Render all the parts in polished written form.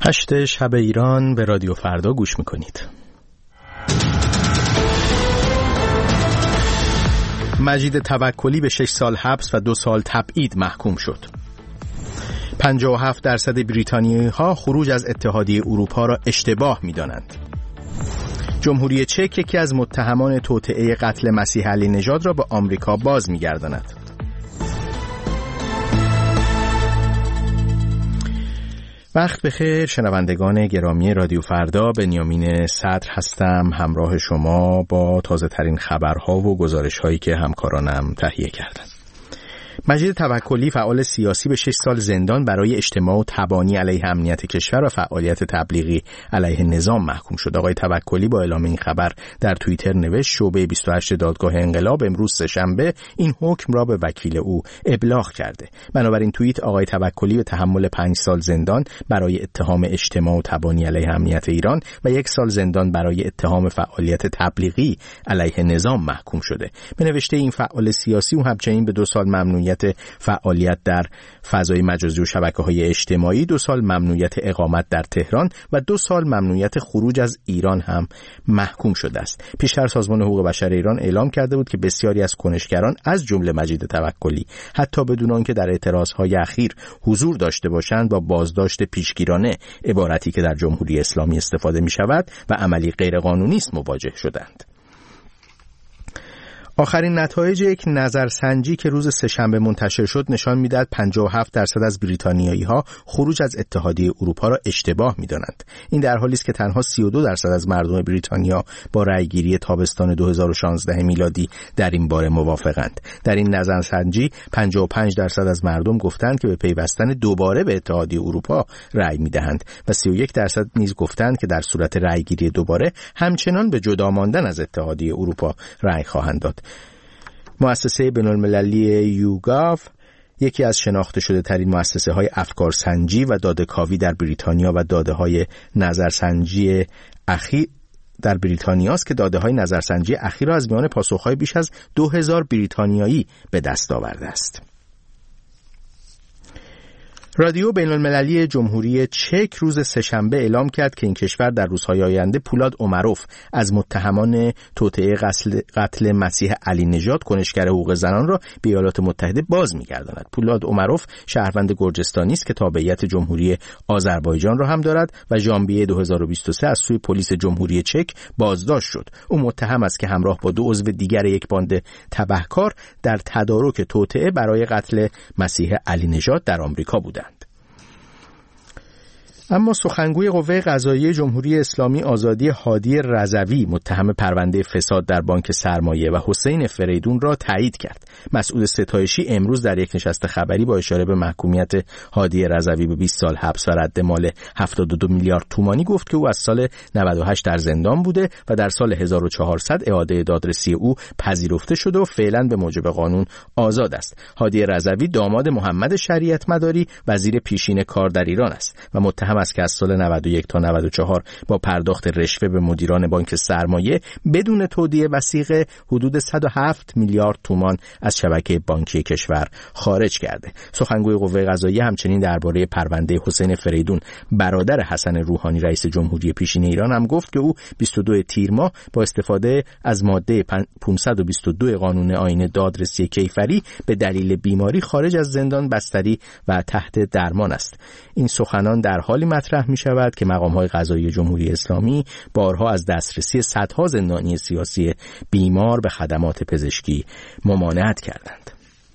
8 شب ایران به رادیو فردا گوش میکنید. مجید توکلی به 6 سال حبس و 2 سال تبعید محکوم شد. 57% بریتانیایی‌ها خروج از اتحادیه اروپا را اشتباه می‌دانند. جمهوری چک یکی از متهمان توطئه قتل مسیح علی نژاد را به آمریکا باز می‌گرداند. وقت بخیر شنوندگان گرامی رادیو فردا، بنیامین صدر هستم، همراه شما با تازه ترین خبرها و گزارش هایی که همکارانم تهیه کردند. مجید توکلی فعال سیاسی به 6 سال زندان برای اجتماع و تبانی علیه امنیت کشور و فعالیت تبلیغی علیه نظام محکوم شد. آقای توکلی با اعلام این خبر در توییتر نوشت: شعبه 28 دادگاه انقلاب امروز سه‌شنبه این حکم را به وکیل او ابلاغ کرده. بنابراین توییت آقای توکلی به تحمل 5 سال زندان برای اتهام اجتماع و تبانی علیه امنیت ایران و 1 سال زندان برای اتهام فعالیت تبلیغی علیه نظام محکوم شده. به نوشته این فعال سیاسی او همچنین به 2 سال ممنوعیت فعالیت در فضای مجازی و شبکه‌های اجتماعی، 2 سال ممنوعیت اقامت در تهران و 2 سال ممنوعیت خروج از ایران هم محکوم شده است. پیشتر سازمان حقوق بشر ایران اعلام کرده بود که بسیاری از کنشگران از جمله مجید توکلی حتی بدون آنکه در اعتراضهای اخیر حضور داشته باشند با بازداشت پیشگیرانه، عبارتی که در جمهوری اسلامی استفاده می‌شود و عملی غیرقانونی است، مواجه شدند. آخرین نتایج یک نظرسنجی که روز سه‌شنبه منتشر شد نشان می‌دهد 57% از بریتانیایی‌ها خروج از اتحادیه اروپا را اشتباه می‌دانند. این در حالی است که تنها 32% از مردم بریتانیا با رأیگیری تابستان 2016 میلادی در این باره موافقند. در این نظرسنجی 55% از مردم گفتند که به پیوستن دوباره به اتحادیه اروپا رأی می‌دهند و 31% نیز گفتند که در صورت رأیگیری دوباره همچنان به جدا ماندن از اتحادیه اروپا رأی خواهند داد. مؤسسه بین‌المللی یوگاو، یکی از شناخته شده ترین مؤسسه های افکارسنجی و داده‌کاوی در بریتانیا و داده های نظرسنجی اخیر در بریتانیا است که داده های نظرسنجی اخیر را از میان پاسخهای بیش از 2000 بریتانیایی به دست آورده است. رادیو بین‌المللی جمهوری چک روز سه‌شنبه اعلام کرد که این کشور در روزهای آینده پولاد اومروف از متهمان توطئه قتل مسیح علی نژاد کنشگر حقوق زنان را به ایالات متحده باز می‌گرداند. پولاد اومروف شهروند گرجستانی است که تابعیت جمهوری آذربایجان را هم دارد و ژانویه 2023 از سوی پلیس جمهوری چک بازداشت شد. او متهم است که همراه با 2 عضو دیگر یک باند تبهکار در تدارک توطئه برای قتل مسیح علی نژاد در آمریکا بودند. اما سخنگوی قوه قضاییه جمهوری اسلامی آزادی هادی رضوی متهم پرونده فساد در بانک سرمایه و حسین فریدون را تایید کرد. مسعود ستایشی امروز در یک نشست خبری با اشاره به محکومیت هادی رضوی به 20 سال حبس و رد مال 72 میلیارد تومانی گفت که او از سال 98 در زندان بوده و در سال 1400 اعاده دادرسی او پذیرفته شده و فعلا به موجب قانون آزاد است. هادی رضوی داماد محمد شریعت مداری وزیر پیشین کار در ایران است و متهم است که از سال 91 تا 94 با پرداخت رشوه به مدیران بانک سرمایه بدون تودیع وثیقه حدود 107 میلیارد تومان از شبکه بانکی کشور خارج کرده. سخنگوی قوه قضاییه همچنین درباره پرونده حسین فریدون برادر حسن روحانی رئیس جمهوری پیشین ایران هم گفت که او 22 تیر ماه با استفاده از ماده 522 قانون آیین دادرسی کیفری به دلیل بیماری خارج از زندان بستری و تحت درمان است. این سخنان در حالی مطرح می شود که مقام‌های قضایی جمهوری اسلامی بارها از دسترسی صدها زندانی سیاسی بیمار به خدمات پزشکی ممانعت کردند.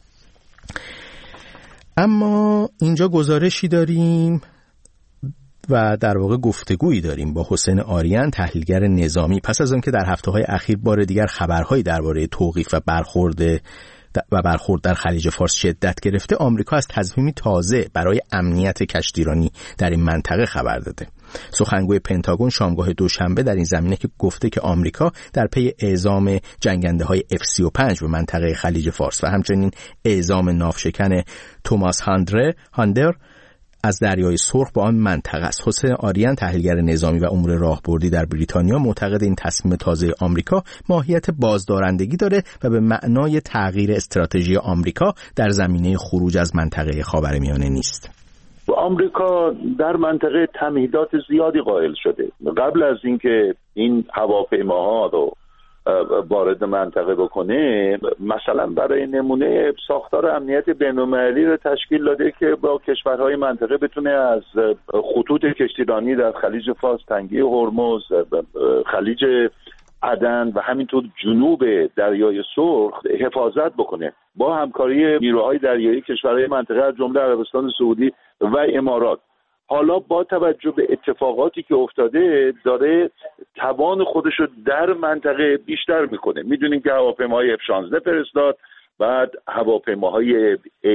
اما اینجا گزارشی داریم و در واقع گفتگویی داریم با حسین آریان، تحلیلگر نظامی. پس از آنکه در هفته‌های اخیر بار دیگر خبرهایی درباره توقیف و برخورد در خلیج فارس شدت گرفته، آمریکا از تصمیمی تازه برای امنیت کشتیرانی در این منطقه خبر داده. سخنگوی پنتاگون شامگاه دوشنبه در این زمینه که گفته که آمریکا در پی اعزام جنگنده‌های F-35 به منطقه خلیج فارس و همچنین اعزام ناوشکن توماس هاندر از دریای سرخ با آن منطقه است. حسین آریان، تحلیلگر نظامی و امور راهبردی در بریتانیا، معتقد این تصمیم تازه آمریکا ماهیت بازدارندگی داره و به معنای تغییر استراتژی آمریکا در زمینه خروج از منطقه خاورمیانه نیست. آمریکا در منطقه تمهیدات زیادی قائل شده. قبل از اینکه این هواپیماها رو وارد منطقه بکنه، مثلا برای نمونه ساختار امنیت بین‌المللی رو تشکیل داده که با کشورهای منطقه بتونه از خطوط کشتیرانی در خلیج فارس، تنگه هرمز، خلیج عدن و همینطور جنوب دریای سرخ حفاظت بکنه با همکاری نیروهای دریایی کشورهای منطقه از جمله عربستان سعودی و امارات. حالا با توجه به اتفاقاتی که افتاده داره توان خودش رو در منطقه بیشتر میکنه. میدونیم که هواپیماهای F-16 فرستاد، بعد هواپیماهای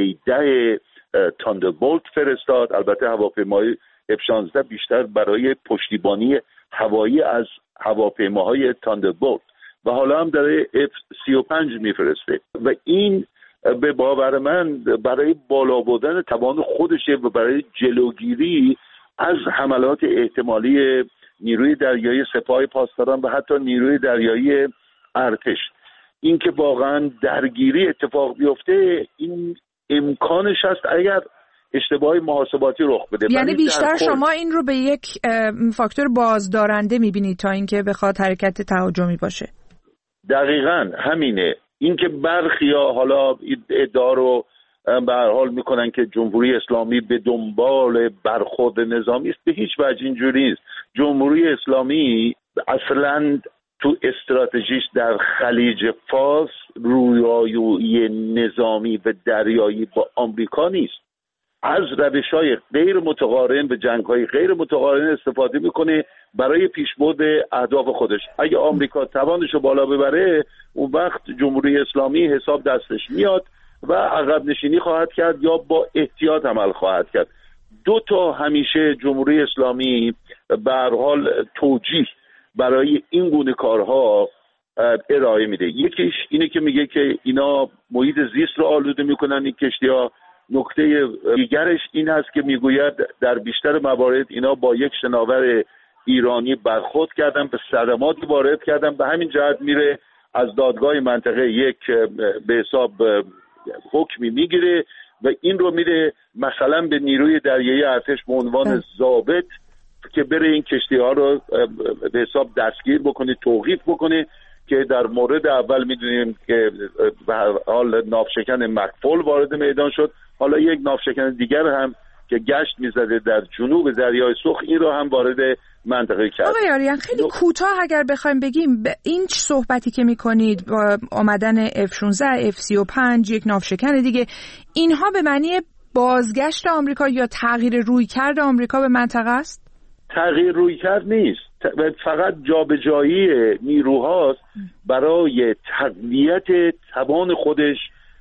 A-10 تاندربولت فرستاد. البته هواپیماهای F-16 بیشتر برای پشتیبانی هوایی از هواپیماهای تاندربولت و حالا هم داره F-35 میفرسته و این به باور من برای بالا بردن توان خودشه و برای جلوگیری از حملات احتمالی نیروی دریایی سپاه پاسداران و حتی نیروی دریایی ارتش. این که واقعا درگیری اتفاق بیفته این امکانش هست اگر اشتباه محاسباتی رخ بده. یعنی بیشتر شما این رو به یک فاکتور بازدارنده میبینید تا اینکه بخواد حرکت تهاجمی باشه؟ دقیقاً همینه. اینکه برخیا حالا ادعا رو به هر حال میکنن که جمهوری اسلامی به دنبال برخورد نظامی است، به هیچ وجه اینجوری نیست. جمهوری اسلامی اصلاً تو استراتژیش در خلیج فارس رویارویی نظامی و دریایی با آمریکا نیست. از روش‌های غیر متقارن و جنگ‌های غیر متقارن استفاده میکنه برای پیشبرد اهداف خودش. اگه آمریکا توانش رو بالا ببره، اون وقت جمهوری اسلامی حساب دستش میاد و عقب نشینی خواهد کرد یا با احتیاط عمل خواهد کرد. دو تا همیشه جمهوری اسلامی به هر حال توجیه برای این گونه کارها ارائه میده. یکیش اینه که میگه که اینا محیط زیست رو آلوده میکنن این کشتی‌ها. نکته دیگرش این هست که میگوید در بیشتر موارد اینا با یک شناور ایرانی برخورد کردن، به صدماتی وارد کردن، به همین جهت میره از دادگاه منطقه یک به حساب حکمی میگیره و این رو میره مثلا به نیروی دریایی ارتش به عنوان ضابط که بره این کشتی ها رو به حساب دستگیر بکنه، توقیف بکنه، که در مورد اول میدونیم که به هر حال ناوشکن مکفول وارد میدان شد. حالا یک ناوشکن دیگر هم که گشت میزده در جنوب دریای سرخ این رو هم وارد منطقه کرد. آقای آریان خیلی کوتاه اگر بخوایم بگیم این صحبتی که میکنید با آمدن F-16 F-35 یک ناوشکن دیگه، اینها به معنی بازگشت آمریکا یا تغییر رویکرد آمریکا به منطقه است؟ تغییر رویکرد نیست، فقط جابجایی نیروهاست برای تقویت توان خودش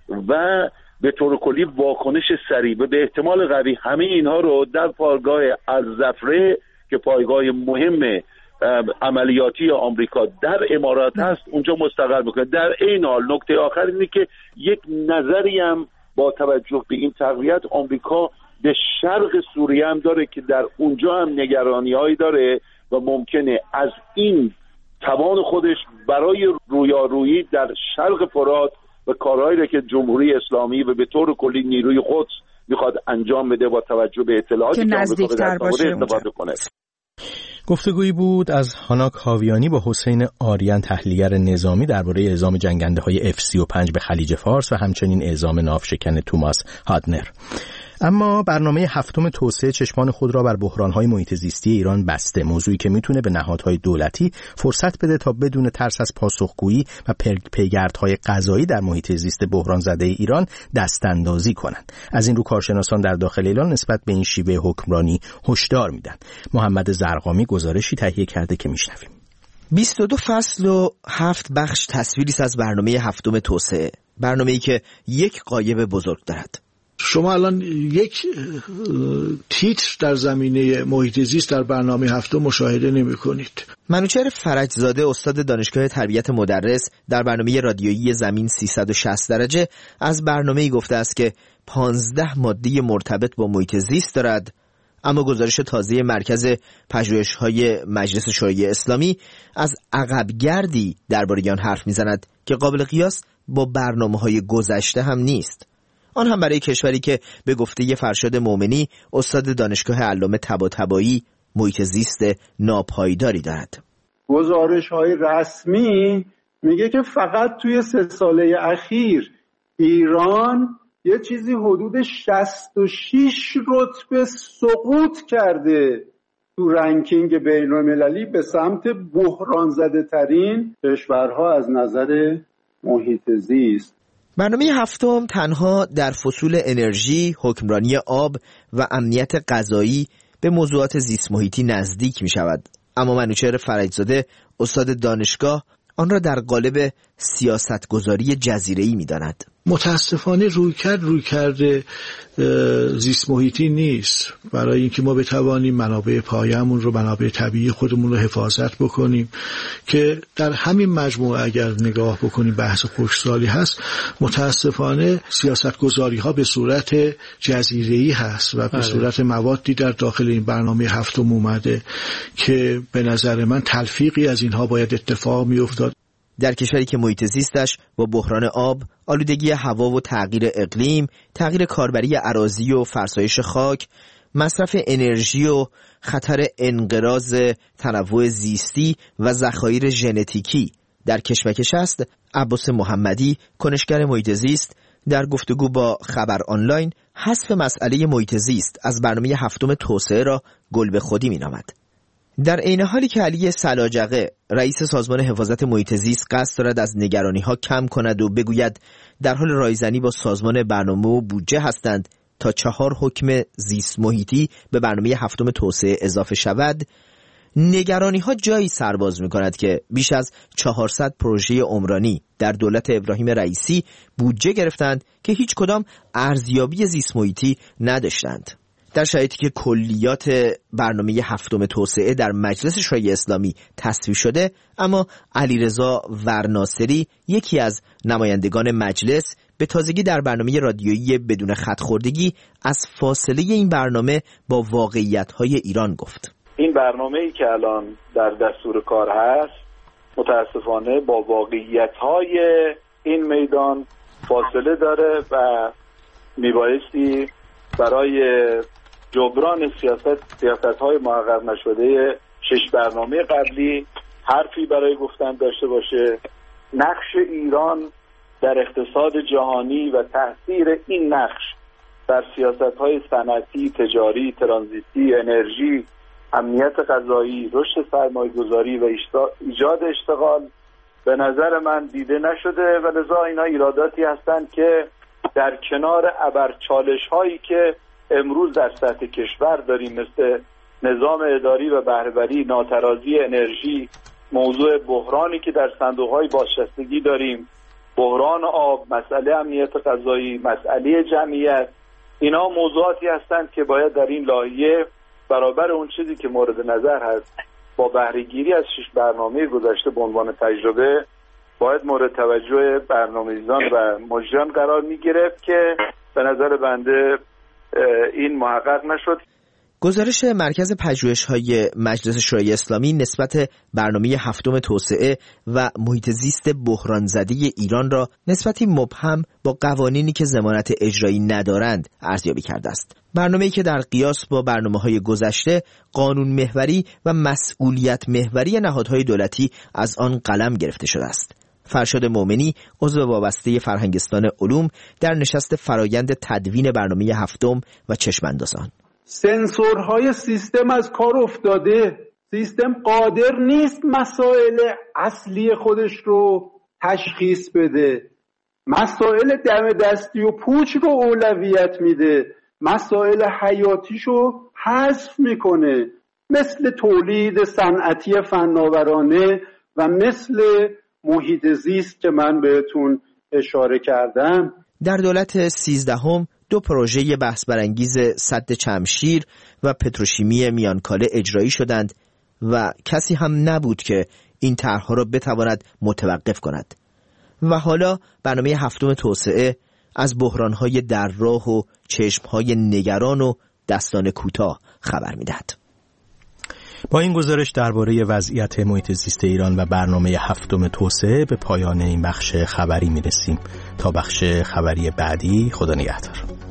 و به طور کلی واکنش سریع و به احتمال قوی همه اینها رو در پایگاه الزفره که پایگاه مهم عملیاتی آمریکا در امارات هست اونجا مستقر میکنه. در این حال نکته آخر اینه که یک نظری هم با توجه به این تقویت آمریکا به شرق سوریه هم داره که در اونجا هم نگرانی‌هایی داره و ممکنه از این توان خودش برای رویارویی در شرق فرات و کارهایی که جمهوری اسلامی و به طور کلی نیروی قدس میخواد انجام بده با توجه به اطلاعاتی که نزدیکتر باشه استفاده کنه. گفتگویی بود از هاناک هاویانی با حسین آریان تحلیلگر نظامی درباره اعزام جنگنده‌های F-35 به خلیج فارس و همچنین اعزام ناوشکن توماس هادنر. اما برنامه هفتم توسعه چشمان خود را بر بحران‌های محیط زیستی ایران بسته، موضوعی که میتونه به نهادهای دولتی فرصت بده تا بدون ترس از پاسخگویی و پیگردهای قضایی در محیط زیست بحران زده ایران دستاندازی کنند. از این رو کارشناسان در داخل ایران نسبت به این شیوه حکمرانی هشدار میدن. محمد زرقامی گزارشی تهیه کرده که میشنویم. 22 فصل و 7 بخش تصویری است از برنامه هفتم توسعه، برنامه‌ای که یک غایب بزرگ دارد. شما الان یک تیتر در زمینه محیط زیست در برنامه هفتم مشاهده نمی کنید. منوچهر فرجزاده استاد دانشگاه تربیت مدرس در برنامه رادیویی زمین 360 درجه از برنامه‌ای گفته است که 15 ماده مرتبط با محیط زیست دارد، اما گزارش تازه مرکز پژوهش‌های مجلس شورای اسلامی از عقبگردی درباره آن حرف می‌زند که قابل قیاس با برنامه‌های گذشته هم نیست. آن هم برای کشوری که به گفته فرشاد مومنی استاد دانشگاه علامه طباطبایی محیط زیست ناپایداری دارد. گزارش‌های رسمی میگه که فقط توی 3 ساله اخیر ایران یه چیزی حدود 66 رتبه سقوط کرده تو رنکینگ بین‌المللی به سمت بحران زده ترین کشورها از نظر محیط زیست. برنامه هفتم تنها در فصول انرژی، حکمرانی آب و امنیت غذایی به موضوعات زیست محیطی نزدیک می شود. اما منوچهر فرجزاده استاد دانشگاه آن را در قالب سیاستگذاری جزیره‌ای می داند. متاسفانه رویکرد زیست محیطی نیست برای اینکه ما بتوانیم منابع پایه‌مون رو، منابع طبیعی خودمون رو حفاظت بکنیم که در همین مجموعه اگر نگاه بکنیم بحث خشکسالی هست. متاسفانه سیاستگذاری ها به صورت جزیره‌ای هست و به صورت موادی در داخل این برنامه هفتم اومده که به نظر من تلفیقی از اینها باید اتفاق میافتاد. در کشوری که محیط زیستش با بحران آب، آلودگی هوا و تغییر اقلیم، تغییر کاربری اراضی و فرسایش خاک، مصرف انرژی و خطر انقراض تنوع زیستی و ذخایر ژنتیکی در کشمکش است، عباس محمدی، کنشگر محیط زیست، در گفتگو با خبر آنلاین حذف مسئله محیط زیست از برنامه هفتم توسعه را گل به خودی می‌نامد. در عین حالی که علی سلاجقه رئیس سازمان حفاظت محیط زیست قصد دارد از نگرانی‌ها کم کند و بگوید در حال رایزنی با سازمان برنامه و بودجه هستند تا 4 حکم زیست محیطی به برنامه هفتم توسعه اضافه شود، نگرانی‌ها جایی سرباز می‌کند که بیش از 400 پروژه عمرانی در دولت ابراهیم رئیسی بودجه گرفتند که هیچ کدام ارزیابی زیست محیطی نداشتند. در شرایطی که کلیات برنامه هفتم توسعه در مجلس شورای اسلامی تصویب شده، اما علیرضا ورناصری یکی از نمایندگان مجلس به تازگی در برنامه رادیویی بدون خط خوردگی از فاصله این برنامه با واقعیت‌های ایران گفت. این برنامه‌ای که الان در دستور کار هست متاسفانه با واقعیت‌های این میدان فاصله داره و میبایستی برای جبران سیاست‌های محقق نشده 6 برنامه قبلی حرفی برای گفتن داشته باشه. نقش ایران در اقتصاد جهانی و تأثیر این نقش در سیاست‌های صنعتی، تجاری، ترانزیتی، انرژی، امنیت غذایی، رشد سرمایه‌گذاری و ایجاد اشتغال به نظر من دیده نشده و لذا اینا ایراداتی هستند که در کنار ابرچالش‌هایی که امروز در سطح کشور داریم مثل نظام اداری و بهره‌وری، ناترازی انرژی، موضوع بحرانی که در صندوق‌های بازنشستگی داریم، بحران آب، مسئله امنیت غذایی، مسئله جمعیت، اینا موضوعاتی هستند که باید در این لایحه برابر اون چیزی که مورد نظر هست با بهره‌گیری از 6 برنامه گذشته به عنوان تجربه باید مورد توجه برنامه‌ریزان و مجریان قرار می‌گرفت که به نظر بنده این محقق نشد. گزارش مرکز پژوهش‌های مجلس شورای اسلامی نسبت برنامه هفتم توسعه و محیط زیست بحران زده ایران را نسبتی مبهم با قوانینی که ضمانت اجرایی ندارند ارزیابی کرده است. برنامه‌ای که در قیاس با برنامه‌های گذشته قانون محوری و مسئولیت محوری نهادهای دولتی از آن قلم گرفته شده است. فرشاد مومنی عضو وابسته فرهنگستان علوم در نشست فرایند تدوین برنامه هفتم و چشم‌اندازان. سنسورهای سیستم از کار افتاده. سیستم قادر نیست مسائل اصلی خودش رو تشخیص بده. مسائل دم دستی و پوچ رو اولویت میده. مسائل حیاتیش رو حذف میکنه، مثل تولید صنعتی فناورانه و مثل محیط زیست که من بهتون اشاره کردم. در دولت 13 2 پروژه بحث برانگیز سد چمشیر و پتروشیمی میانکاله اجرایی شدند و کسی هم نبود که این طرح‌ها را بتواند متوقف کند. و حالا برنامه هفتم توسعه از بحران‌های در راه و چشم‌های نگران و دستان کوتاه خبر می‌دهد. با این گزارش درباره وضعیت محیط زیست ایران و برنامه 7 توسعه به پایان این بخش خبری میرسیم. تا بخش خبری بعدی، خدا نگهدار.